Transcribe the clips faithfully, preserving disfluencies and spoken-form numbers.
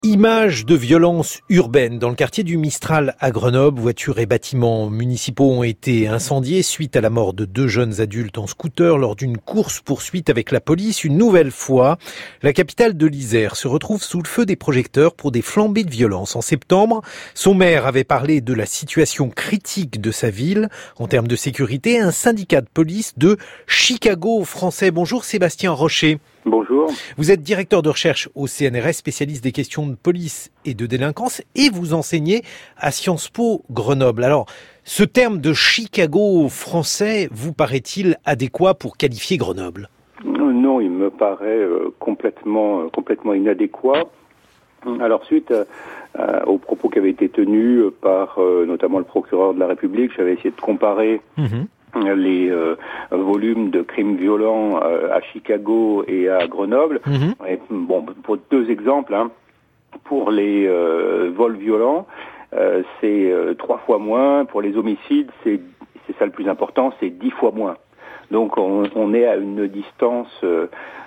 Images de violence urbaine dans le quartier du Mistral à Grenoble. Voitures et bâtiments municipaux ont été incendiés suite à la mort de deux jeunes adultes en scooter lors d'une course-poursuite avec la police. Une nouvelle fois, la capitale de l'Isère se retrouve sous le feu des projecteurs pour des flambées de violence. En septembre, son maire avait parlé de la situation critique de sa ville en termes de sécurité. Un syndicat de police de Chicago français. Bonjour Sébastien Rocher. Bonjour. Vous êtes directeur de recherche au C N R S, spécialiste des questions de police et de délinquance, et vous enseignez à Sciences Po Grenoble. Alors, ce terme de Chicago français vous paraît-il adéquat pour qualifier Grenoble ? Non, il me paraît euh, complètement, euh, complètement inadéquat. Alors, suite euh, euh, aux propos qui avaient été tenus par euh, notamment le procureur de la République, j'avais essayé de comparer mmh. les euh, volumes de crimes violents euh, à Chicago et à Grenoble. Mmh. Et, bon, pour deux exemples, hein, pour les euh, vols violents, euh, c'est euh, trois fois moins. Pour les homicides, c'est, c'est ça le plus important, c'est dix fois moins. Donc on, on est à une distance, euh,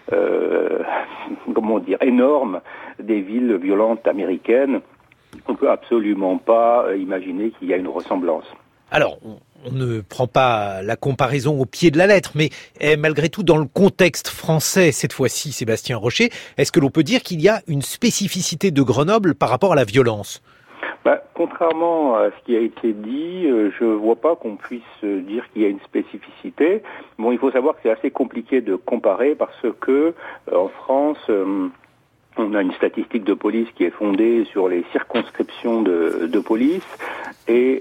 euh, comment dire, énorme des villes violentes américaines. On ne peut absolument pas imaginer qu'il y a une ressemblance. Alors, on, on ne prend pas la comparaison au pied de la lettre, mais eh, malgré tout, dans le contexte français, cette fois-ci, Sébastien Rocher, est-ce que l'on peut dire qu'il y a une spécificité de Grenoble par rapport à la violence ? Bah, contrairement à ce qui a été dit, euh, je vois pas qu'on puisse dire qu'il y a une spécificité. Bon, il faut savoir que c'est assez compliqué de comparer parce que euh, en France, euh, on a une statistique de police qui est fondée sur les circonscriptions de, de police et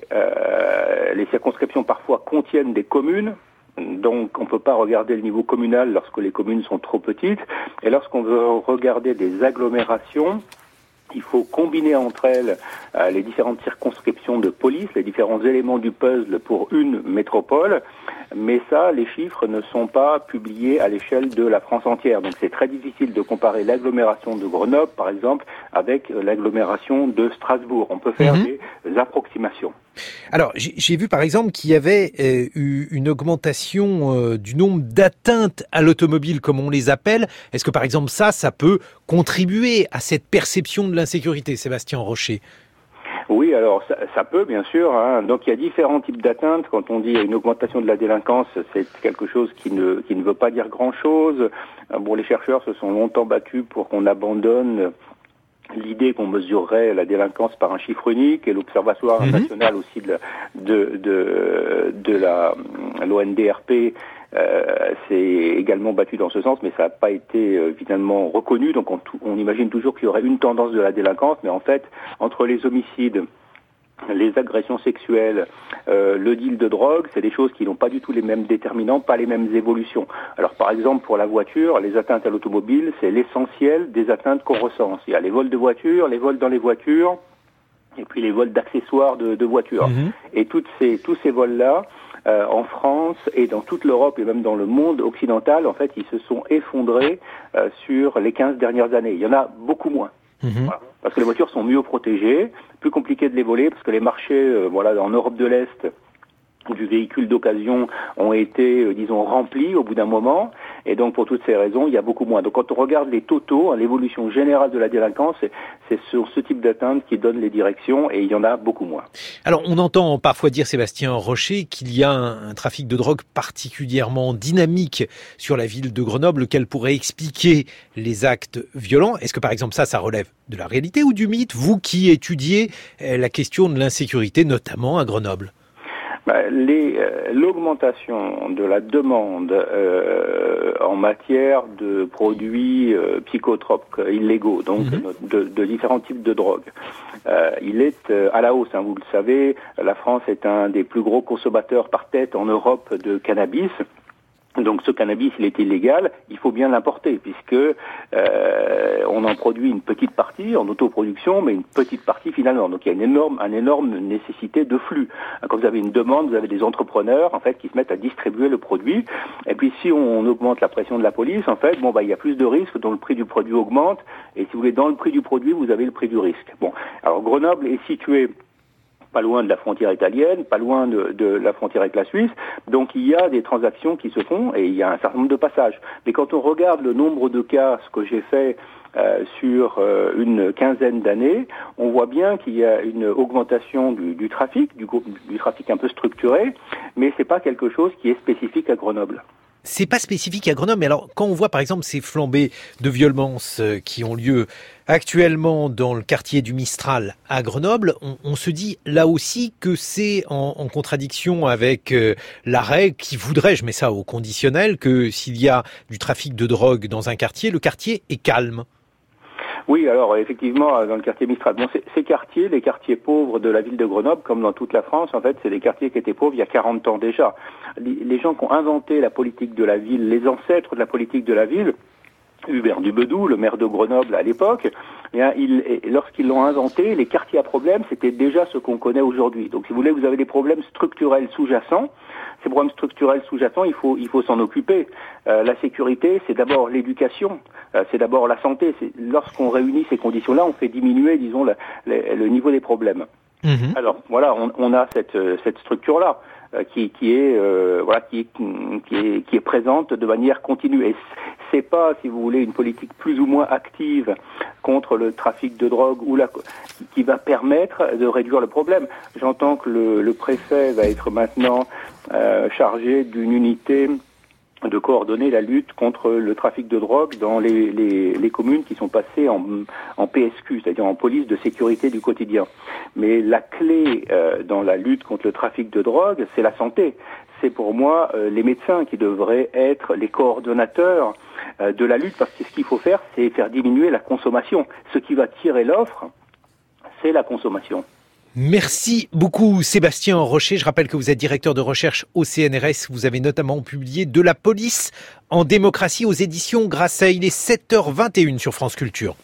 euh, les circonscriptions parfois contiennent des communes. Donc, on ne peut pas regarder le niveau communal lorsque les communes sont trop petites. Et lorsqu'on veut regarder des agglomérations, il faut combiner entre elles euh, les différentes circonscriptions de police, les différents éléments du puzzle pour une métropole. Mais ça, les chiffres ne sont pas publiés à l'échelle de la France entière. Donc c'est très difficile de comparer l'agglomération de Grenoble, par exemple, avec l'agglomération de Strasbourg. On peut faire mmh. des approximations. Alors, j'ai, j'ai vu par exemple qu'il y avait euh, eu une augmentation euh, du nombre d'atteintes à l'automobile, comme on les appelle. Est-ce que par exemple ça, ça peut contribuer à cette perception de l'insécurité, Sébastien Rocher ? Oui, alors ça, ça peut bien sûr. Hein. Donc il y a différents types d'atteintes. Quand on dit une augmentation de la délinquance, c'est quelque chose qui ne qui ne veut pas dire grand-chose. Bon, les chercheurs se sont longtemps battus pour qu'on abandonne l'idée qu'on mesurerait la délinquance par un chiffre unique, et l'Observatoire mmh. national aussi de, de, de, de la l'O N D R P euh, s'est également battu dans ce sens, mais ça n'a pas été euh, finalement reconnu. Donc on, on imagine toujours qu'il y aurait une tendance de la délinquance, mais en fait, entre les homicides, les agressions sexuelles, euh, le deal de drogue, c'est des choses qui n'ont pas du tout les mêmes déterminants, pas les mêmes évolutions. Alors par exemple pour la voiture, les atteintes à l'automobile, c'est l'essentiel des atteintes qu'on recense. Il y a les vols de voitures, les vols dans les voitures, et puis les vols d'accessoires de, de voitures. Mmh. Et toutes ces, tous ces vols-là, euh, en France et dans toute l'Europe et même dans le monde occidental, en fait, ils se sont effondrés euh, sur les quinze dernières années. Il y en a beaucoup moins. Mmh. Voilà. Parce que les voitures sont mieux protégées, plus compliqué de les voler, parce que les marchés, euh, voilà, en Europe de l'Est, du véhicule d'occasion ont été, euh, disons, remplis au bout d'un moment, et donc pour toutes ces raisons, il y a beaucoup moins. Donc quand on regarde les totaux, hein, l'évolution générale de la délinquance, c'est, c'est sur ce type d'atteinte qui donne les directions, et il y en a beaucoup moins. Alors on entend parfois dire, Sébastien Rocher, qu'il y a un, un trafic de drogue particulièrement dynamique sur la ville de Grenoble, lequel pourrait expliquer les actes violents. Est-ce que par exemple ça, ça relève de la réalité ou du mythe, vous qui étudiez la question de l'insécurité, notamment à Grenoble ? Bah, les, euh, l'augmentation de la demande euh, en matière de produits euh, psychotropes euh, illégaux, donc mmh. de, de différents types de drogues, euh, il est euh, à la hausse. Hein, vous le savez, la France est un des plus gros consommateurs par tête en Europe de cannabis. Donc ce cannabis, il est illégal, il faut bien l'importer, puisque euh, on en produit une petite partie en autoproduction, mais une petite partie finalement. Donc il y a une énorme, une énorme nécessité de flux. Quand vous avez une demande, vous avez des entrepreneurs en fait qui se mettent à distribuer le produit. Et puis si on augmente la pression de la police, en fait, bon bah il y a plus de risques, donc le prix du produit augmente. Et si vous voulez, dans le prix du produit, vous avez le prix du risque. Bon, alors Grenoble est situé pas loin de la frontière italienne, pas loin de, de la frontière avec la Suisse. Donc il y a des transactions qui se font et il y a un certain nombre de passages. Mais quand on regarde le nombre de cas, ce que j'ai fait euh, sur euh, une quinzaine d'années, on voit bien qu'il y a une augmentation du, du trafic, du, du trafic un peu structuré, mais c'est pas quelque chose qui est spécifique à Grenoble. C'est pas spécifique à Grenoble, mais alors quand on voit par exemple ces flambées de violence qui ont lieu actuellement dans le quartier du Mistral à Grenoble, on, on se dit là aussi que c'est en, en contradiction avec euh, la règle qui voudrait, je mets ça au conditionnel, que s'il y a du trafic de drogue dans un quartier, le quartier est calme. Oui, alors effectivement, dans le quartier Mistral, bon, ces, ces quartiers, les quartiers pauvres de la ville de Grenoble, comme dans toute la France, en fait, c'est des quartiers qui étaient pauvres il y a quarante ans déjà. Les, les gens qui ont inventé la politique de la ville, les ancêtres de la politique de la ville, Hubert Dubedou, le maire de Grenoble à l'époque, eh bien, il, lorsqu'ils l'ont inventé, les quartiers à problème, c'était déjà ce qu'on connaît aujourd'hui. Donc, si vous voulez, vous avez des problèmes structurels sous-jacents. Ces problèmes structurels sous-jacents, il faut, il faut s'en occuper. Euh, la sécurité, c'est d'abord l'éducation, euh, c'est d'abord la santé. C'est, lorsqu'on réunit ces conditions-là, on fait diminuer, disons, le, le, le niveau des problèmes. Mmh. Alors, voilà, on, on a cette, cette structure-là. Qui, qui est euh, voilà qui est, qui est qui est présente de manière continue et c'est pas, si vous voulez, une politique plus ou moins active contre le trafic de drogue ou la qui va permettre de réduire le problème. J'entends que le, le préfet va être maintenant euh, chargé d'une unité de coordonner la lutte contre le trafic de drogue dans les, les, les communes qui sont passées en, en P S Q, c'est-à-dire en police de sécurité du quotidien. Mais la clé euh, dans la lutte contre le trafic de drogue, c'est la santé. C'est pour moi euh, les médecins qui devraient être les coordonnateurs euh, de la lutte, parce que ce qu'il faut faire, c'est faire diminuer la consommation. Ce qui va tirer l'offre, c'est la consommation. Merci beaucoup Sébastien Rocher. Je rappelle que vous êtes directeur de recherche au C N R S. Vous avez notamment publié De la police en démocratie aux éditions Grasset. Il est sept heures vingt et une sur France Culture.